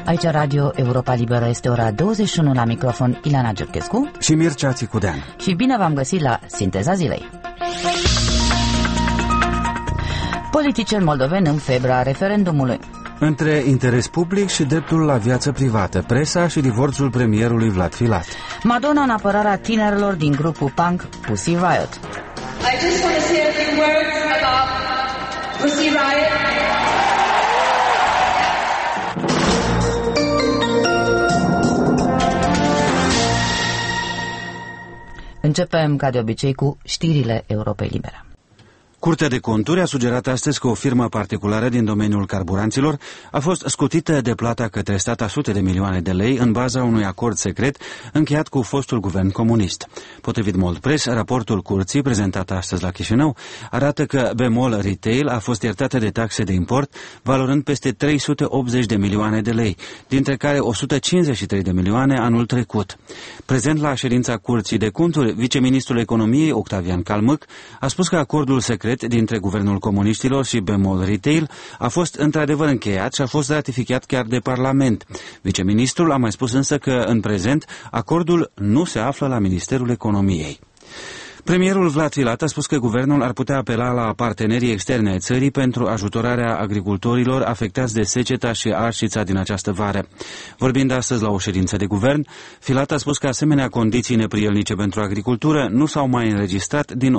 Aici Radio Europa Liberă, este ora 21, la microfon Ilana Giurchescu și Mircea Țicudean. Și bine v-am găsit la Sinteza Zilei. Politicieni moldoveni în febra referendumului. Între interes public și dreptul la viață privată, presa și divorțul premierului Vlad Filat. Madonna în apărarea tinerilor din grupul punk Pussy Riot. I just want to say a few words about Pussy Riot. Începem, ca de obicei, cu știrile Europei Libere. Curtea de Conturi a sugerat astăzi că o firmă particulară din domeniul carburanților a fost scutită de plata către stat a sute de milioane de lei în baza unui acord secret încheiat cu fostul guvern comunist. Potrivit Moldpress, raportul curții, prezentat astăzi la Chișinău, arată că Bemol Retail a fost iertată de taxe de import, valorând peste 380 de milioane de lei, dintre care 153 de milioane anul trecut. Prezent la ședința Curții de Conturi, viceministrul economiei, Octavian Calmâc, a spus că acordul secret dintre Guvernul Comuniștilor și Bemol Retail a fost într-adevăr încheiat și a fost ratificat chiar de Parlament. Viceministrul a mai spus însă că, în prezent, acordul nu se află la Ministerul Economiei. Premierul Vlad Filat a spus că guvernul ar putea apela la partenerii externe ai țării pentru ajutorarea agricultorilor afectați de seceta și arșița din această vară. Vorbind astăzi la o ședință de guvern, Filat a spus că asemenea condiții neprielnice pentru agricultură nu s-au mai înregistrat din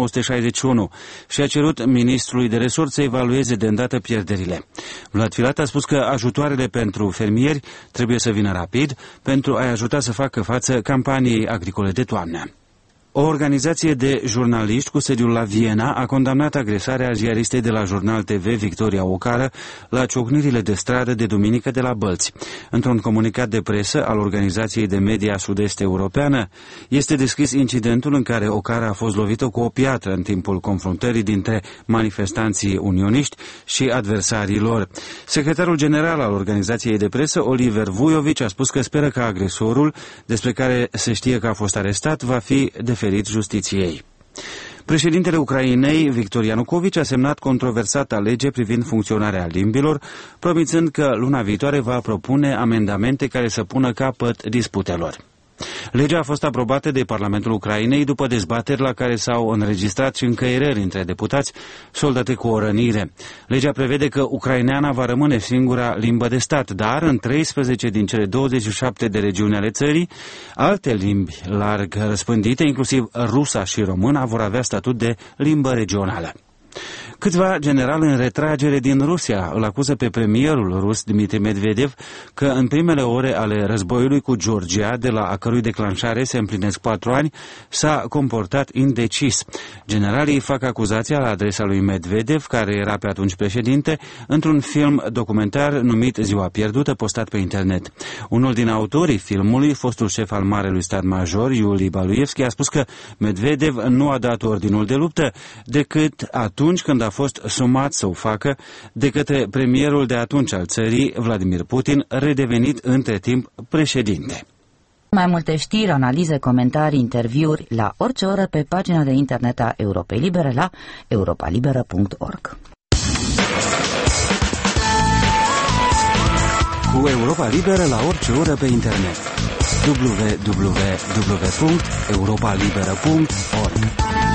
1961 și a cerut ministrului de resort să evalueze de îndată pierderile. Vlad Filat a spus că ajutoarele pentru fermieri trebuie să vină rapid pentru a-i ajuta să facă față campaniei agricole de toamnă. O organizație de jurnaliști cu sediul la Viena a condamnat agresarea ziaristei de la Jurnal TV Victoria Ocară la ciocnirile de stradă de duminică de la Bălți. Într-un comunicat de presă al Organizației de Media Sud-Est Europeană, este descris incidentul în care Ocară a fost lovită cu o piatră în timpul confruntării dintre manifestanții unioniști și adversarii lor. Secretarul general al organizației de presă, Oliver Vujovic, a spus că speră că agresorul, despre care se știe că a fost arestat, va fi deferit justiției. Președintele Ucrainei, Victor Ianukovici, a semnat controversata lege privind funcționarea limbilor, promițând că luna viitoare va propune amendamente care să pună capăt disputelor. Legea a fost aprobată de Parlamentul Ucrainei după dezbateri la care s-au înregistrat și încăierări între deputați soldate cu o rănire. Legea prevede că ucraineana va rămâne singura limbă de stat, dar în 13 din cele 27 de regiuni ale țării, alte limbi larg răspândite, inclusiv rusa și româna, vor avea statut de limbă regională. Câțiva generali în retragere din Rusia îl acuză pe premierul rus Dmitri Medvedev că în primele ore ale războiului cu Georgia, de la a cărui declanșare se împlinesc 4 ani, s-a comportat indecis. Generalii fac acuzația la adresa lui Medvedev, care era pe atunci președinte, într-un film documentar numit Ziua Pierdută, postat pe internet. Unul din autorii filmului, fostul șef al Marelui Stat Major, Iuli Baluevski, a spus că Medvedev nu a dat ordinul de luptă decât atunci când a fost sumat să o facă de către premierul de atunci al țării, Vladimir Putin, redevenit între timp președinte. Mai multe știri, analize, comentarii, interviuri la orice oră pe pagina de internet a Europei Libere la europalibera.org. Cu Europa Liberă la orice oră pe internet. www.europalibera.org.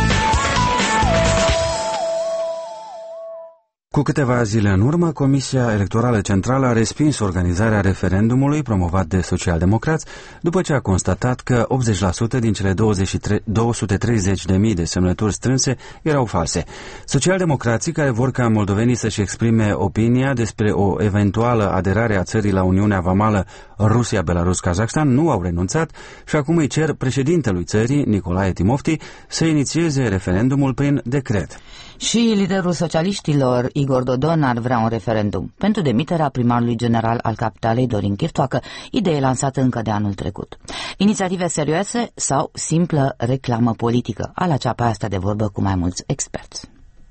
Cu câteva zile în urmă, Comisia Electorală Centrală a respins organizarea referendumului promovat de socialdemocrați, după ce a constatat că 80% din cele 230.000 de semnături strânse erau false. Socialdemocrații, care vor ca moldovenii să-și exprime opinia despre o eventuală aderare a țării la Uniunea Vamală Rusia, Belarus, Kazakhstan, nu au renunțat și acum îi cer președintelui țării, Nicolae Timofti, să inițieze referendumul prin decret. Și liderul socialiștilor, Igor Dodon, ar vrea un referendum pentru demiterea primarului general al capitalei, Dorin Chirtoacă, idee lansată încă de anul trecut. Inițiative serioase sau simplă reclamă politică? Ala ceapa asta de vorbă cu mai mulți experți.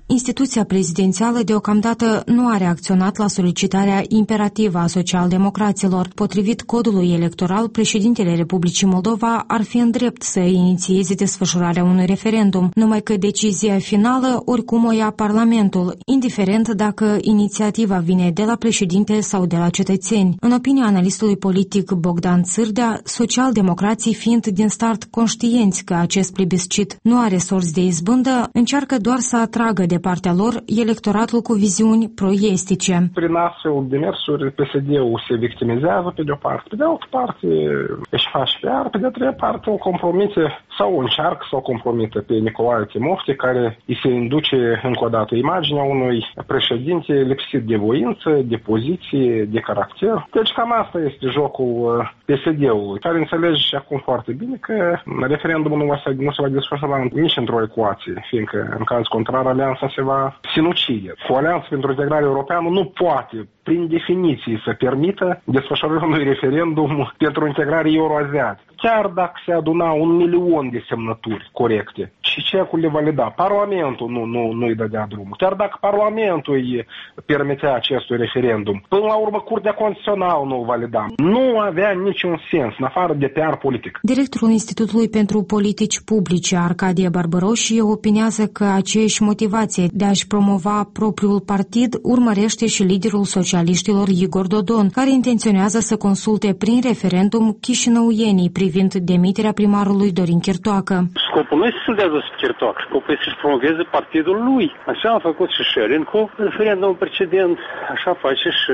Instituția prezidențială deocamdată nu a reacționat la solicitarea imperativă a socialdemocraților. Potrivit codului electoral, președintele Republicii Moldova ar fi în drept să inițieze desfășurarea unui referendum, numai că decizia finală oricum o ia Parlamentul, indiferent dacă inițiativa vine de la președinte sau de la cetățeni. În opinia analistului politic Bogdan Țârdea, socialdemocrații fiind din start conștienți că acest plebiscit nu are sorți de izbândă, încearcă doar să atragă de partea lor electoratul cu viziuni pro-estice. Prin astfel de mersuri, PSD-ul se victimizează pe de o parte, pe de altă parte își face PR, pe de a treia parte o compromite sau încearcă să o compromită pe Nicolae Timofte, care îi se induce încă o dată imaginea unui președinte lipsit de voință, de poziție, de caracter. Deci cam asta este jocul PSD-ului, care înțelege și acum foarte bine că referendumul nu se va desfășura nici într-o ecuație, fiindcă în caz contrar alianța se va sinucide. Cu Alianța pentru Integrare Europeană nu poate, prin definiție, să permită desfășurarea unui referendum pentru integrare euroasiatică. Chiar dacă se aduna 1.000.000 de semnături corecte și CEC-ul le valida, Parlamentul nu-i dădea drumul. Chiar dacă Parlamentul îi permitea acestui referendum, până la urmă Curtea Constituțională nu o valida. Nu avea niciun sens, în afară de PR politic. Directorul Institutului pentru Politici Publice, Arcadie Barbăroșie, opinează că aceeași motivație de a-și promova propriul partid urmărește și liderul socialiștilor Igor Dodon, care intenționează să consulte prin referendum chișinăuienii privind demiterea primarului Dorin Chirtoacă. Scopul nu este să-l dea jos pe Chirtoacă, scopul este să-și promoveze partidul lui. Așa a făcut și Șerin cu referendumul precedent, așa face și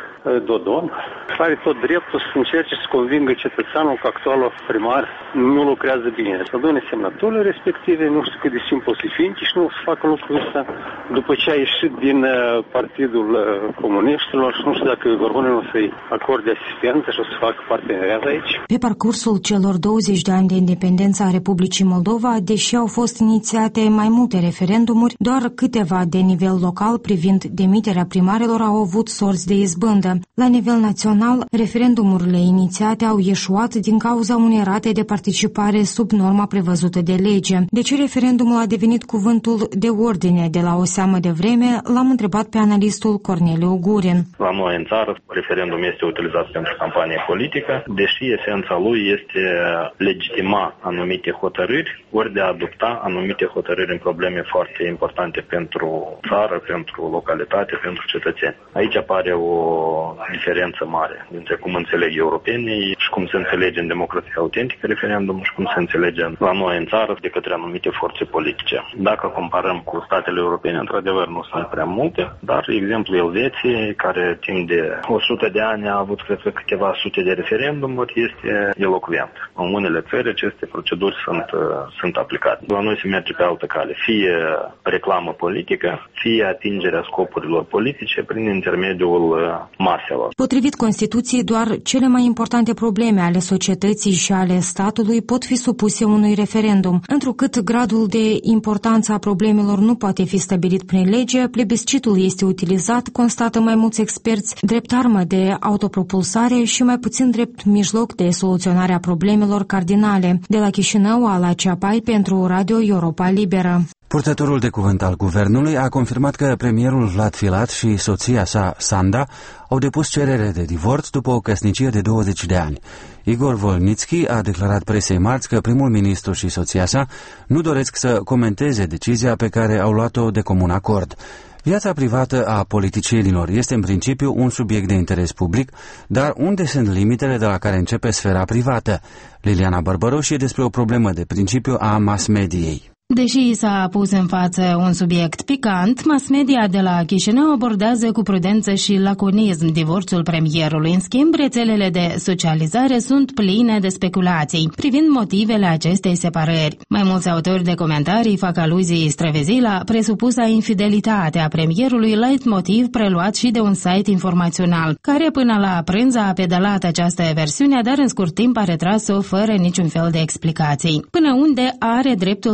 Dodon. Are tot dreptul să încerce să convingă cetățeanul că actualul primar nu lucrează bine. Să adune semnăturile respective, nu știu cât de simplu să fie și nu să facă lucrul ăsta după ce a ieșit din Partidul Comuniștilor și nu știu dacă Gorgonul o să-i acorde asistență și o să facă parteneriat aici. Pe parcursul celor 20 de ani de independență a Republicii Moldova, deși au fost inițiate mai multe referendumuri, doar câteva de nivel local privind demiterea primarilor au avut sorți de izbândă. La nivel național, referendumurile inițiate au ieșuat din cauza unei rate de participare sub norma prevăzută de lege. De ce referendumul a devenit cuvântul de ordine de la o seamă de vreme, l-am întrebat pe analistul Corneliu Gurin. La noi în țară, referendum este utilizat pentru campanie politică, deși esența lui este legitima anumite hotărâri, ori de a adopta anumite hotărâri în probleme foarte importante pentru țară, pentru localitate, pentru cetățeni. Aici apare o diferență mare dintre cum înțeleg europenii și cum se înțelege în democrația autentică referendumul și cum se înțelege la noi în țară de către anumite forțe politice. Dacă comparăm cu statele europene, într-adevăr nu sunt prea multe, dar exemplul Elveției, care timp de 100 de ani a avut, cred că, câteva sute de referendumuri, este elocvent. În unele țări aceste proceduri sunt aplicate. La noi se merge pe altă cale, fie reclamă politică, fie atingerea scopurilor politice prin intermediul maselor. Potrivit Constituției, doar cele mai importante probleme ale societății și ale statului pot fi supuse unui referendum. Întrucât gradul de importanță a problemelor nu poate fi stabilit prin lege, plebiscitul este utilizat, constată mai mulți experți, drept armă de autopropulsare și mai puțin drept mijloc de soluționare a problemelor cardinale. De la Chișinău, Ala Ceapai pentru Radio Europa Liberă. Purtătorul de cuvânt al guvernului a confirmat că premierul Vlad Filat și soția sa, Sanda, au depus cerere de divorț după o căsnicie de 20 de ani. Igor Volnitski a declarat presei marți că primul ministru și soția sa nu doresc să comenteze decizia pe care au luat-o de comun acord. Viața privată a politicienilor este în principiu un subiect de interes public, dar unde sunt limitele de la care începe sfera privată? Liliana Barbăroșie despre o problemă de principiu a mass-mediei. Deși s-a pus în față un subiect picant, mass-media de la Chișinău abordează cu prudență și laconism divorțul premierului. În schimb, rețelele de socializare sunt pline de speculații privind motivele acestei separări. Mai mulți autori de comentarii fac aluzii străvezii la presupusa infidelitate a premierului, leitmotiv preluat și de un site informațional, care până la prânz a pedalat această versiune, dar în scurt timp a retras-o fără niciun fel de explicații. Până unde are dreptul să intre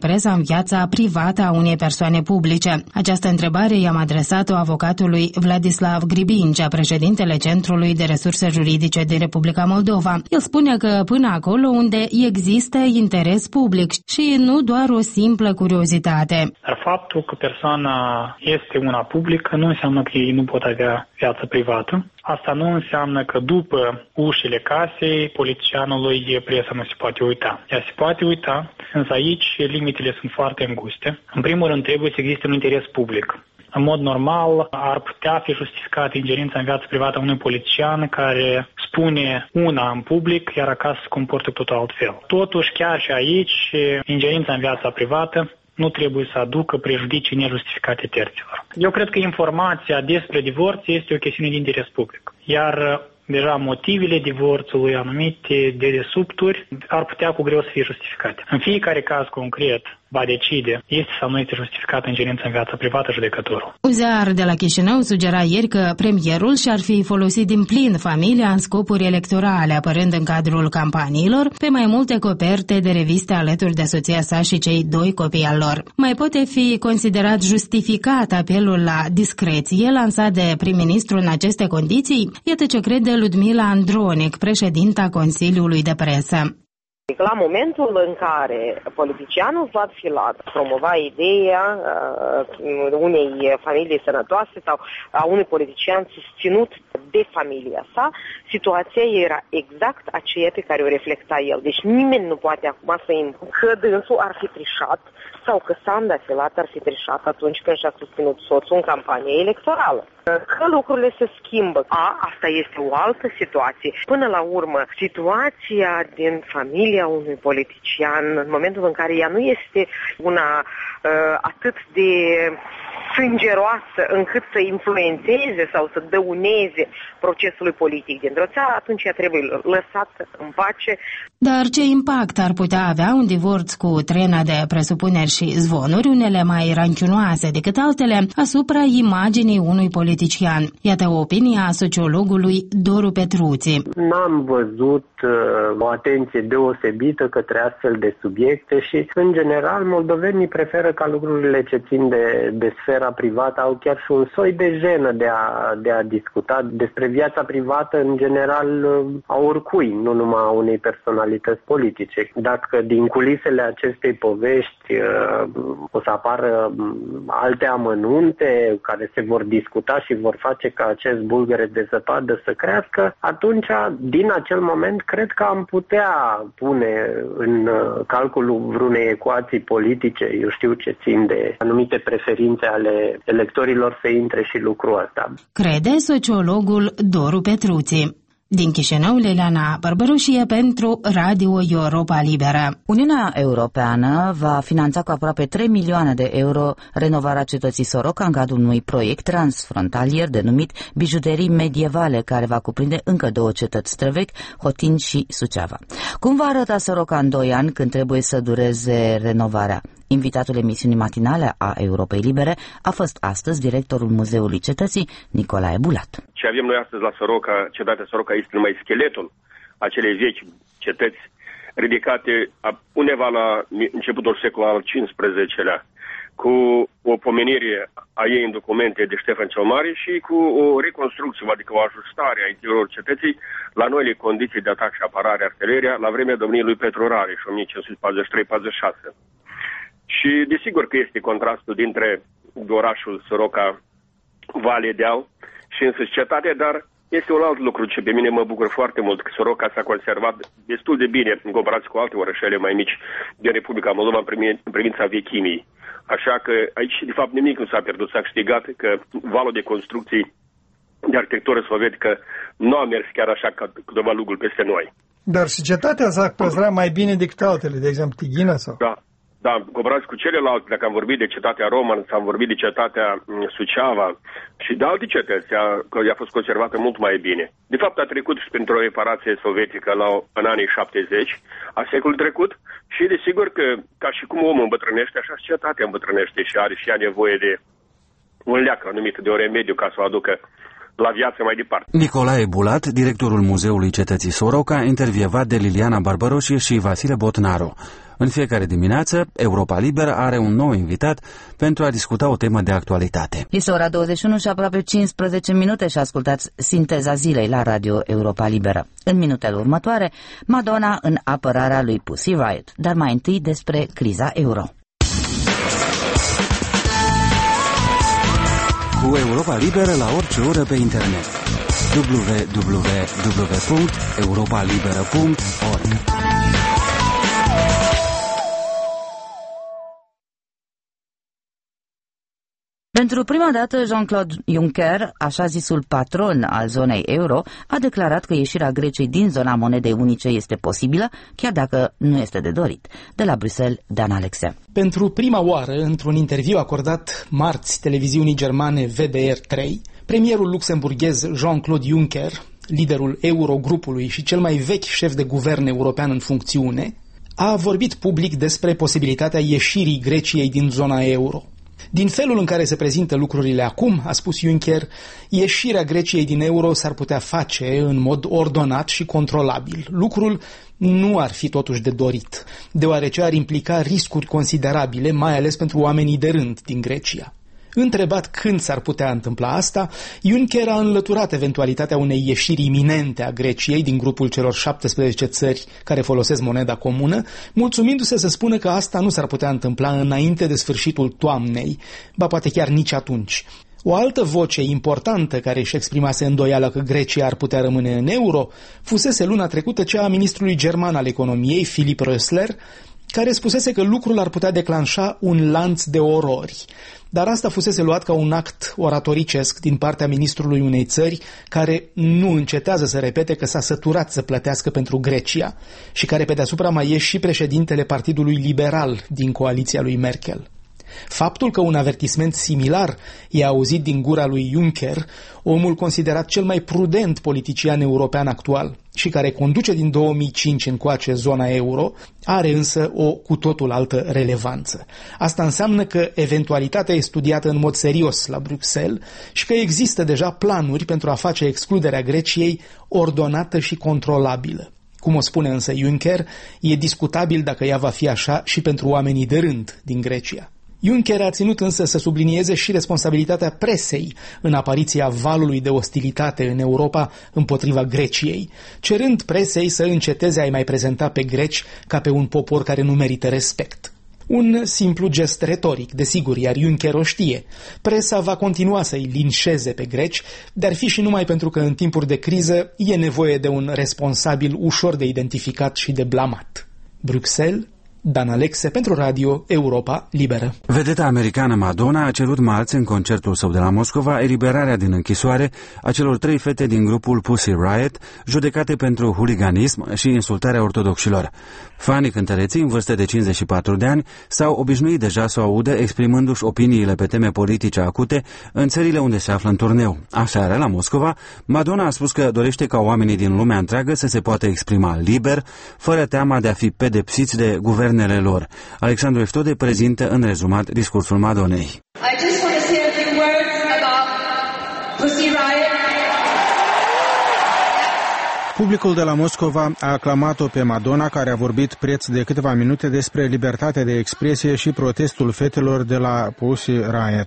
presa în viața privată a unei persoane publice? Această întrebare i-am adresat-o avocatului Vladislav Gribincea, președintele Centrului de Resurse Juridice din Republica Moldova. El spune că până acolo unde există interes public și nu doar o simplă curiozitate. Dar faptul că persoana este una publică nu înseamnă că ei nu pot avea viață privată. Asta nu înseamnă că după ușile casei politicianului presa nu se poate uita. Ea se poate uita, însă aici limitele sunt foarte înguste. În primul rând trebuie să existe un interes public. În mod normal ar putea fi justificată ingerința în viața privată a unui politician care spune una în public, iar acasă se comportă totul altfel. Totuși, chiar și aici, ingerința în viața privată nu trebuie să aducă prejudicii nejustificate terților. Eu cred că informația despre divorț este o chestiune de interes public. Iar deja motivele divorțului, anumite dedesubturi, ar putea cu greu să fie justificate. În fiecare caz concret va decide, este sau nu este justificată ingerința în viața privată judecătorul. Un ziar de la Chișinău sugera ieri că premierul și-ar fi folosit din plin familia în scopuri electorale, apărând în cadrul campaniilor pe mai multe coperte de reviste alături de soția sa și cei 2 copii al lor. Mai poate fi considerat justificat apelul la discreție lansat de prim-ministru în aceste condiții? Iată ce crede Ludmila Andronic, președinta Consiliului de Presă. La momentul în care politicianul Vlad Filat promova ideea unei familii sănătoase sau a unui politician susținut de familia sa, situația era exact aceea pe care o reflecta el. Deci nimeni nu poate acum să impună că dânsul ar fi trișat sau că Sanda Filat ar fi trișat atunci când și-a susținut soțul în campanie electorală. Că lucrurile se schimbă. Asta este o altă situație. Până la urmă, situația din familia unui politician, în momentul în care ea nu este una atât de sângeroasă încât să influențeze sau să dăuneze procesului politic dintr-o țară, atunci ea trebuie lăsată în pace. Dar ce impact ar putea avea un divorț cu trenă de presupuneri și zvonuri, unele mai ranchiunoase decât altele, asupra imaginii unui politician? Iată opinia sociologului Doru Petruți. N-am văzut o atenție deosebită către astfel de subiecte și, în general, moldovenii preferă ca lucrurile ce țin de sfera privată au chiar și un soi de jenă de a discuta despre viața privată, în general, a oricui, nu numai a unei personalități politice. Dacă din culisele acestei povești o să apară alte amănunte care se vor discuta și vor face ca acest bulgăre de zăpadă să crească, atunci, din acel moment, cred că am putea pune în calculul vreunei ecuații politice, eu știu ce țin de anumite preferințe ale electorilor, să intre și lucrul ăsta. Crede sociologul Doru Petruți. Din Chișinău, Liliana Bărbărușie pentru Radio Europa Liberă. Uniunea Europeană va finanța cu aproape 3 milioane de euro renovarea cetății Soroca în cadrul unui proiect transfrontalier denumit Bijuterii Medievale, care va cuprinde încă 2 cetăți străvechi, Hotin și Suceava. Cum va arăta Soroca în 2 ani când trebuie să dureze renovarea? Invitatul emisiunii matinale a Europei Libere a fost astăzi directorul Muzeului Cetății, Nicolae Bulat. Ce avem noi astăzi la Soroca, cetatea Soroca, este numai scheletul acelei vechi cetăți ridicate undeva la începutul secolului al XV-lea, cu o pomenire a ei în documente de Ștefan cel Mare și cu o reconstrucție, adică o ajustare a interiorului cetății la noile condiții de atac și apărare artileria la vremea domniei lui Petru Rareș, 1543-46. Și desigur că este contrastul dintre orașul Soroca, Valea Deal și însăși cetatea, dar este un alt lucru ce pe mine mă bucur foarte mult, că Soroca s-a conservat destul de bine în comparație cu alte orășele mai mici din Republica Moldova în privința vechimii. Așa că aici, de fapt, nimic nu s-a pierdut, s-a câștigat, că valul de construcții de arhitectură sovietică nu a mers chiar așa ca câteva lucruri peste noi. Dar și cetatea s-a păstrat mai bine decât altele, de exemplu Tighina sau? Da, comparați cu celelalte, dacă am vorbit de cetatea Roman, am vorbit de cetatea Suceava și de alte cetăți, că a fost conservată mult mai bine. De fapt, a trecut printr-o reparație sovietică în anii 70 a secolului trecut și desigur că, ca și cum omul îmbătrânește, așa și cetatea îmbătrânește și are și ea nevoie de un leac anumit, de un remediu ca să o aducă la viață mai departe. Nicolae Bulat, directorul Muzeului Cetății Soroca, intervievat de Liliana Barbaroși și Vasile Botnaru. În fiecare dimineață, Europa Liberă are un nou invitat pentru a discuta o temă de actualitate. Este ora 21 și aproape 15 minute și ascultați Sinteza Zilei la Radio Europa Liberă. În minutele următoare, Madonna în apărarea lui Pussy Riot, dar mai întâi despre criza euro. Cu Europa Liberă la orice oră pe internet. www.europalibera.org. Pentru prima dată, Jean-Claude Juncker, așa zisul patron al zonei euro, a declarat că ieșirea Greciei din zona monedei unice este posibilă, chiar dacă nu este de dorit. De la Bruxelles, Dan Alexe. Pentru prima oară, într-un interviu acordat marți televiziunii germane VDR3, premierul luxemburghez Jean-Claude Juncker, liderul Eurogrupului și cel mai vechi șef de guvern european în funcțiune, a vorbit public despre posibilitatea ieșirii Greciei din zona euro. Din felul în care se prezintă lucrurile acum, a spus Juncker, ieșirea Greciei din euro s-ar putea face în mod ordonat și controlabil. Lucrul nu ar fi totuși de dorit, deoarece ar implica riscuri considerabile, mai ales pentru oamenii de rând din Grecia. Întrebat când s-ar putea întâmpla asta, Juncker a înlăturat eventualitatea unei ieșiri iminente a Greciei din grupul celor 17 țări care folosesc moneda comună, mulțumindu-se să spună că asta nu s-ar putea întâmpla înainte de sfârșitul toamnei, ba poate chiar nici atunci. O altă voce importantă care își exprimase îndoială că Grecia ar putea rămâne în euro fusese luna trecută cea a ministrului german al economiei, Philipp Rösler, care spusese că lucrul ar putea declanșa un lanț de orori. Dar asta fusese luat ca un act oratoricesc din partea ministrului unei țări care nu încetează să repete că s-a săturat să plătească pentru Grecia și care pe deasupra mai e și președintele Partidului Liberal din coaliția lui Merkel. Faptul că un avertisment similar e auzit din gura lui Juncker, omul considerat cel mai prudent politician european actual și care conduce din 2005 încoace zona euro, are însă o cu totul altă relevanță. Asta înseamnă că eventualitatea e studiată în mod serios la Bruxelles și că există deja planuri pentru a face excluderea Greciei ordonată și controlabilă. Cum o spune însă Juncker, e discutabil dacă ea va fi așa și pentru oamenii de rând din Grecia. Juncker a ținut însă să sublinieze și responsabilitatea presei în apariția valului de ostilitate în Europa împotriva Greciei, cerând presei să înceteze a-i mai prezenta pe greci ca pe un popor care nu merită respect. Un simplu gest retoric, desigur, iar Juncker o știe. Presa va continua să-i linșeze pe greci, dar fi și numai pentru că în timpuri de criză e nevoie de un responsabil ușor de identificat și de blamat. Bruxelles, Dan Alexe pentru Radio Europa Liberă. Vedeta americană Madonna a cerut marți în concertul său de la Moscova eliberarea din închisoare a celor 3 fete din grupul Pussy Riot, judecate pentru huliganism și insultarea ortodoxilor. Fanii cântăreții, în vârstă de 54 de ani, s-au obișnuit deja să o audă exprimându-și opiniile pe teme politice acute în țările unde se află în turneu. Aseară, la Moscova, Madonna a spus că dorește ca oamenii din lumea întreagă să se poată exprima liber, fără teama de a fi pedepsiți de guvernele lor. Alexandru Eftode prezintă în rezumat discursul Madonnei. I just want to say a few words about Pussy Riot. Publicul de la Moscova a aclamat-o pe Madonna, care a vorbit preț de câteva minute despre libertatea de expresie și protestul fetelor de la Pussy Riot.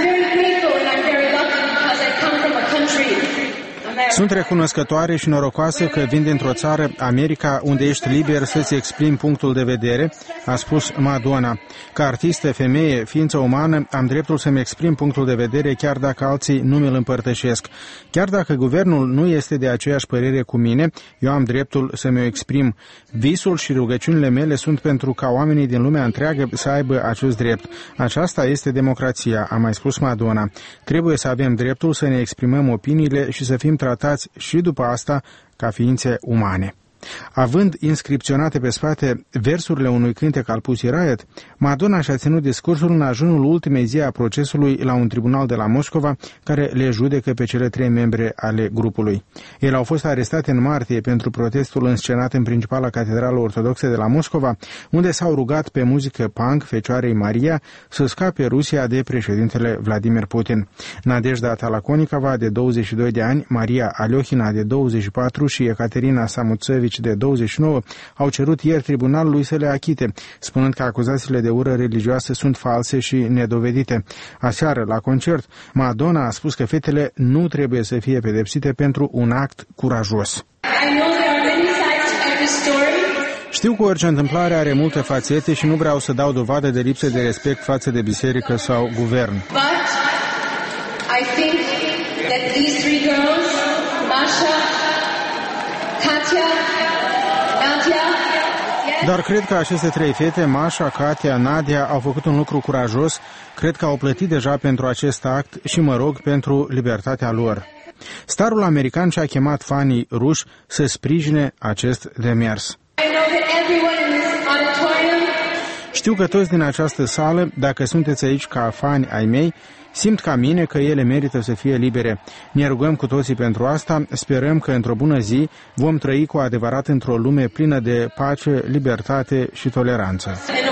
Sunt recunoscătoare și norocoasă că vin dintr-o țară, America, unde ești liber să-ți exprimi punctul de vedere, a spus Madonna. Ca artistă, femeie, ființă umană, am dreptul să-mi exprim punctul de vedere chiar dacă alții nu mi-l împărtășesc. Chiar dacă guvernul nu este de aceeași părere cu mine, eu am dreptul să-mi o exprim. Visul și rugăciunile mele sunt pentru ca oamenii din lumea întreagă să aibă acest drept. Aceasta este democrația, a mai spus Madonna. Trebuie să avem dreptul să ne exprimăm opiniile și să fim tratați și după asta ca ființe umane. Având inscripționate pe spate versurile unui cântec al Pussy Riot, Madonna și-a ținut discursul în ajunul ultimei zi a procesului la un tribunal de la Moscova, care le judecă pe cele 3 membre ale grupului. Ele au fost arestate în martie pentru protestul înscenat în principala catedrală ortodoxă de la Moscova, unde s-au rugat pe muzică punk Fecioarei Maria să scape Rusia de președintele Vladimir Putin. Nadejda Talakonikova, de 22 de ani, Maria Aliohina, de 24 și Ecaterina Samuțevici, de 29, au cerut ieri tribunalului să le achite, spunând că acuzațiile de ură religioasă sunt false și nedovedite. Aseară, la concert, Madonna a spus că fetele nu trebuie să fie pedepsite pentru un act curajos. Știu că orice întâmplare are multe fațete și nu vreau să dau dovadă de lipsă de respect față de biserică sau guvern. I think that these 3 girls, Masha, Katya, Nadia, Dar cred că aceste 3 fete, Masha, Katia, Nadia, au făcut un lucru curajos, cred că au plătit deja pentru acest act și mă rog pentru libertatea lor. Starul american și-a chemat fanii ruși să sprijine acest demers. Știu că toți din această sală, dacă sunteți aici ca fani ai mei, simt ca mine că ele merită să fie libere. Ne rugăm cu toții pentru asta, sperăm că într-o bună zi vom trăi cu adevărat într-o lume plină de pace, libertate și toleranță.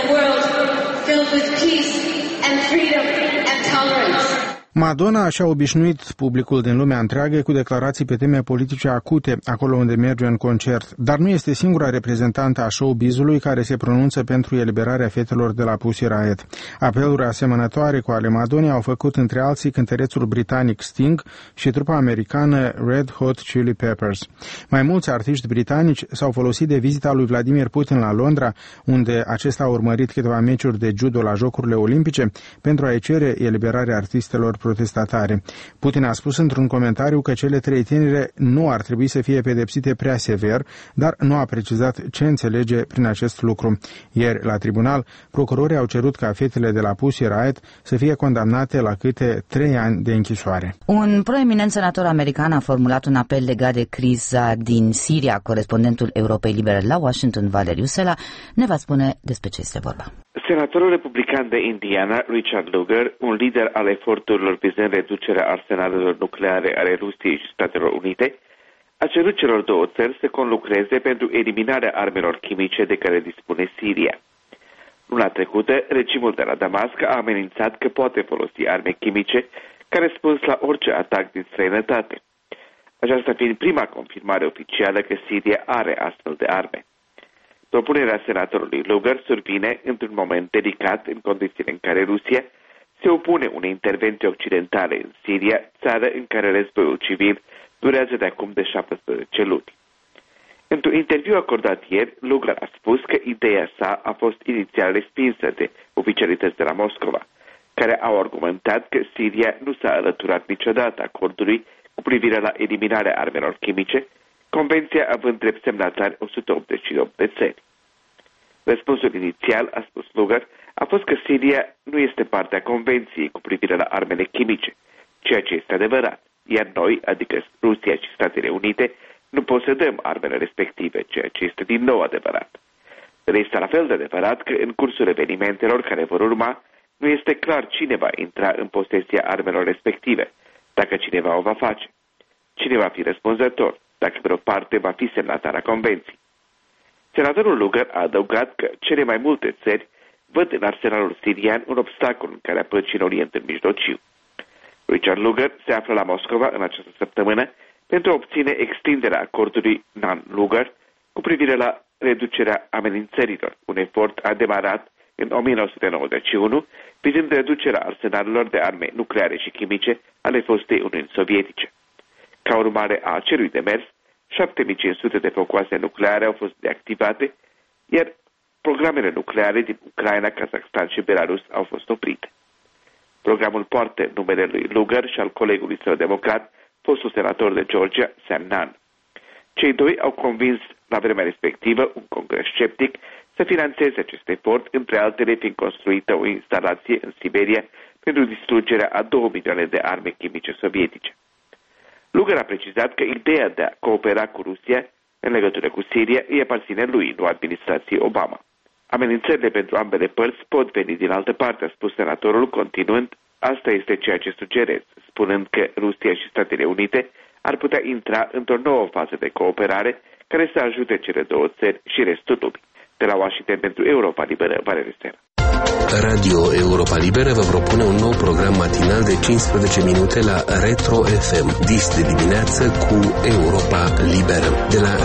Madonna și-a obișnuit publicul din lumea întreagă cu declarații pe teme politice acute acolo unde merge în concert, dar nu este singura reprezentantă a showbizului care se pronunță pentru eliberarea fetelor de la Pussy Riot. Apeluri asemănătoare cu ale Madonnei au făcut între alții cântărețul britanic Sting și trupa americană Red Hot Chili Peppers. Mai mulți artiști britanici s-au folosit de vizita lui Vladimir Putin la Londra, unde acesta a urmărit câteva meciuri de judo la Jocurile Olimpice, pentru a-i cere eliberarea artistelor protestatare. Putin a spus într-un comentariu că cele 3 tinere nu ar trebui să fie pedepsite prea sever, dar nu a precizat ce înțelege prin acest lucru. Ieri, la tribunal, procurorii au cerut ca fetele de la Pussy Riot să fie condamnate la câte 3 ani de închisoare. Un proeminent senator american a formulat un apel legat de criza din Siria. Corespondentul Europei Libere la Washington, Valeriu Sela, ne va spune despre ce este vorba. Senatorul republican de Indiana, Richard Lugar, un lider al eforturilor vizând reducerea arsenalelor nucleare ale Rusiei și Statelor Unite, a cerut celor 2 țări să conlucreze pentru eliminarea armelor chimice de care dispune Siria. Luna trecută, regimul de la Damasc a amenințat că poate folosi arme chimice ca răspuns la orice atac din străinătate. Aceasta fiind prima confirmare oficială că Siria are astfel de arme. Propunerea senatorului Lugar survine într-un moment delicat în condițiile în care Rusia se opune unei intervenții occidentale în Siria, țară în care războiul civil durează de acum de 17 luni. Într-un interviu acordat ieri, Lugar a spus că ideea sa a fost inițial respinsă de oficialități de la Moscova, care au argumentat că Siria nu s-a alăturat niciodată acordului cu privire la eliminarea armelor chimice, convenția având drept semnatari 188 de țări. Răspunsul inițial, a spus Lugar, a fost că Siria nu este parte a convenției cu privire la armele chimice, ceea ce este adevărat, iar noi, adică Rusia și Statele Unite, nu posedăm armele respective, ceea ce este din nou adevărat. Dar este la fel de adevărat că în cursul evenimentelor care vor urma, nu este clar cine va intra în posesia armelor respective, dacă cineva o va face. Cine va fi răspunzător, dacă vreo parte va fi semnatara convenției. Senatorul Lugar a adăugat că cele mai multe țări văd în arsenalul sirian un obstacol în calea păcii în Orientul Mijlociu. Richard Lugar se află la Moscova în această săptămână pentru a obține extinderea acordului NAN-Lugar cu privire la reducerea amenințărilor, un efort a demarat în 1991, vizând reducerea arsenalelor de arme nucleare și chimice ale fostei Uniuni Sovietice. Ca urmare a acelui demers, 7500 de focoase nucleare au fost deactivate, iar programele nucleare din Ucraina, Kazakhstan și Belarus au fost oprite. Programul poartă numele lui Lugar și al colegului său democrat, fostul senator de Georgia, Sam Nunn. Cei 2 au convins la vremea respectivă un congres sceptic să financeze acest efort, între altele fiind construită o instalație în Siberia pentru distrugerea a 2 milioane de arme chimice sovietice. Lugar a precizat că ideea de a coopera cu Rusia în legătură cu Siria îi aparține lui, nu administrației Obama. Amenințările pentru ambele părți pot veni din altă parte, a spus senatorul, continuând, asta este ceea ce sugerez, spunând că Rusia și Statele Unite ar putea intra într-o nouă fază de cooperare care să ajute cele două țări și restul lumii. De la Washington pentru Europa Liberă, Valeriu Stera. Radio Europa Liberă vă propune un nou program matinal de 15 minute la Retro FM, dis de dimineață cu Europa Liberă, de la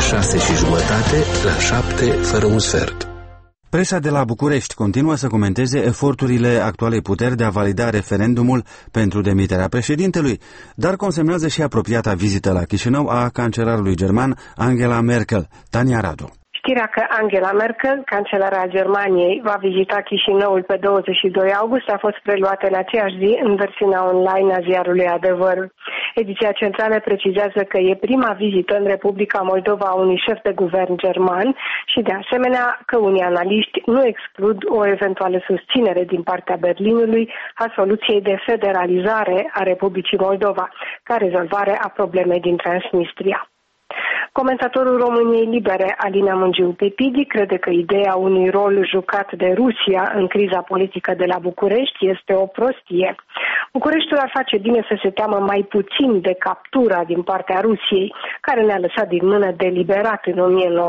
6:30 la 7 fără un sfert. Presa de la București continuă să comenteze eforturile actualei puteri de a valida referendumul pentru demiterea președintelui, dar consemnează și apropiata vizită la Chișinău a cancelarului german Angela Merkel. Tania Radu. Știrea că Angela Merkel, cancelara Germaniei, va vizita Chișinăul pe 22 august a fost preluată în aceeași zi în versiunea online a ziarului Adevăr. Ediția centrală precizează că e prima vizită în Republica Moldova a unui șef de guvern german și de asemenea că unii analiști nu exclud o eventuală susținere din partea Berlinului a soluției de federalizare a Republicii Moldova ca rezolvare a problemei din Transnistria. Comentatorul României Libere, Alina Mungiu-Pepidi, crede că ideea unui rol jucat de Rusia în criza politică de la București este o prostie. Bucureștiul ar face bine să se teamă mai puțin de captura din partea Rusiei, care ne-a lăsat din mână deliberat în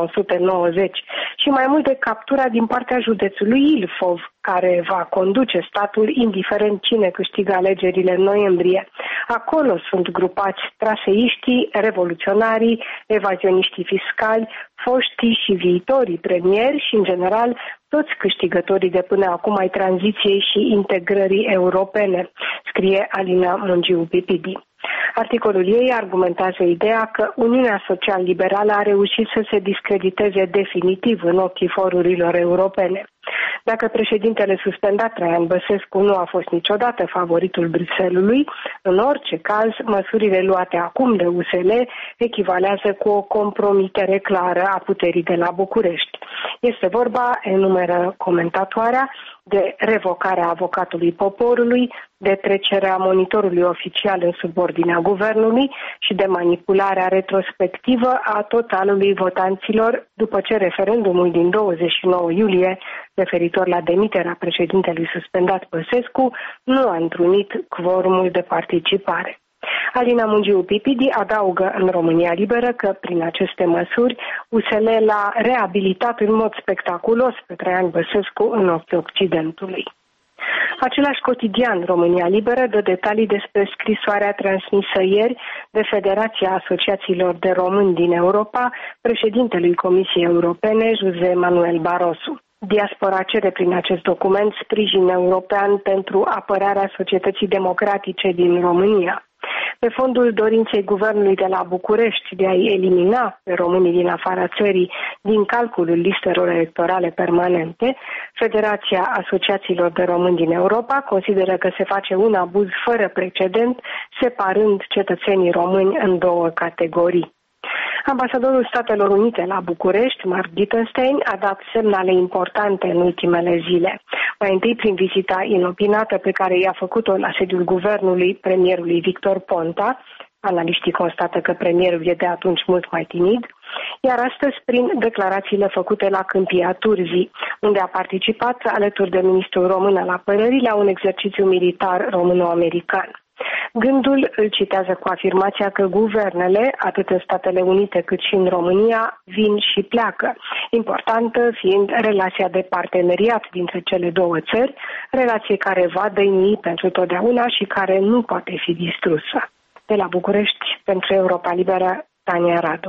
1990, și mai mult de captura din partea județului Ilfov, care va conduce statul indiferent cine câștigă alegerile în noiembrie. Acolo sunt grupați traseiștii, revoluționarii, evazioniștii fiscali, foștii și viitorii premieri și, în general, toți câștigătorii de până acum ai tranziției și integrării europene, scrie Alina Mungiu-Pipidi. Articolul ei argumentează ideea că Uniunea Social-Liberală a reușit să se discrediteze definitiv în ochii forurilor europene. Dacă președintele suspendat Traian Băsescu nu a fost niciodată favoritul Bruxellesului, în orice caz, măsurile luate acum de USL echivalează cu o compromitere clară a puterii de la București. Este vorba, enumeră comentatoarea, de revocarea avocatului poporului, de trecerea monitorului oficial în subordinea guvernului și de manipularea retrospectivă a totalului votanților după ce referendumul din 29 iulie, referitor la demiterea președintelui suspendat Băsescu, nu a întrunit quorumul de participare. Alina Mungiu-Pipidi adaugă în România Liberă că, prin aceste măsuri, USL l-a reabilitat în mod spectaculos pe Traian Băsescu în ochii Occidentului. Același cotidian, România Liberă, dă detalii despre scrisoarea transmisă ieri de Federația Asociațiilor de Români din Europa, președintelui Comisiei Europene, José Manuel Barroso. Diaspora cere prin acest document sprijin european pentru apărarea societății democratice din România. Pe fondul dorinței guvernului de la București de a-i elimina pe românii din afara țării din calculul listelor electorale permanente, Federația Asociațiilor de Români din Europa consideră că se face un abuz fără precedent, separând cetățenii români în două categorii. Ambasadorul Statelor Unite la București, Mark Gittenstein, a dat semnale importante în ultimele zile. Mai întâi prin vizita inopinată pe care i-a făcut-o la sediul guvernului premierului Victor Ponta. Analiștii constată că premierul e de atunci mult mai timid, iar astăzi prin declarațiile făcute la Câmpia Turzii, unde a participat alături de ministrul român al apărării la un exercițiu militar româno-american. Gândul îl citează cu afirmația că guvernele, atât în Statele Unite cât și în România, vin și pleacă, importantă fiind relația de parteneriat dintre cele două țări, relație care va dăinui pentru totdeauna și care nu poate fi distrusă. De la București, pentru Europa Liberă, Tania Radu.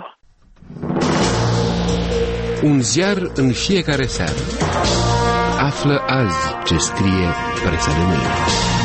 Un ziar în fiecare seară. Află azi ce scrie presa de mâine.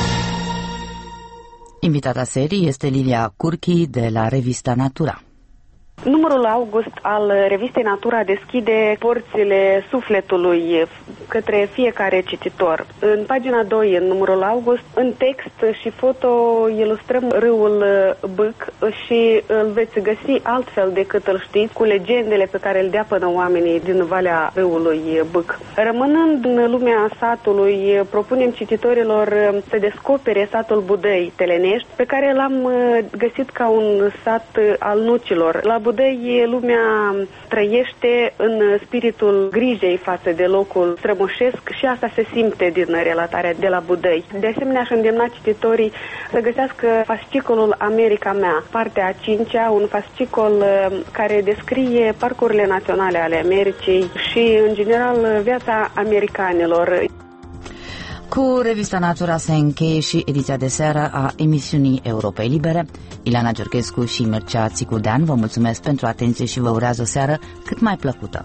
Invitata serii este Lilia Curchi de la revista Natura. Numărul august al revistei Natura deschide porțile sufletului către fiecare cititor. În pagina 2, în numărul august, în text și foto ilustrăm râul Bâc și îl veți găsi altfel decât îl știți, cu legendele pe care îl deapănă oamenii din valea râului Bâc. Rămânând în lumea satului, propunem cititorilor să descopere satul Budăi Telenești, pe care l-am găsit ca un sat al nucilor. La Budăi lumea trăiește în spiritul grijei față de locul strămoșesc și asta se simte din relatarea de la Budăi. De asemenea, aș îndemna cititorii să găsească fascicolul America mea, partea a 5-a, un fascicol care descrie parcurile naționale ale Americii și, în general, viața americanilor. Cu revista Natura se încheie și ediția de seară a emisiunii Europei Libere. Ileana Georgescu și Mircea Țicudean vă mulțumesc pentru atenție și vă urează o seară cât mai plăcută.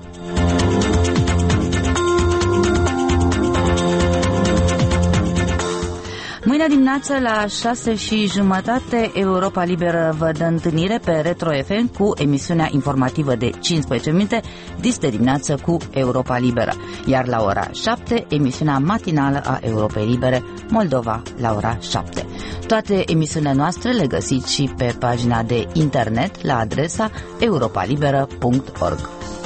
Mâine dimineață la 6:30 Europa Liberă vă dă întâlnire pe Retro FM cu emisiunea informativă de 15 minute, dis de dimineață cu Europa Liberă. Iar la ora 7, emisiunea matinală a Europei Libere, Moldova, la ora 7. Toate emisiunile noastre le găsiți și pe pagina de internet la adresa europalibera.org.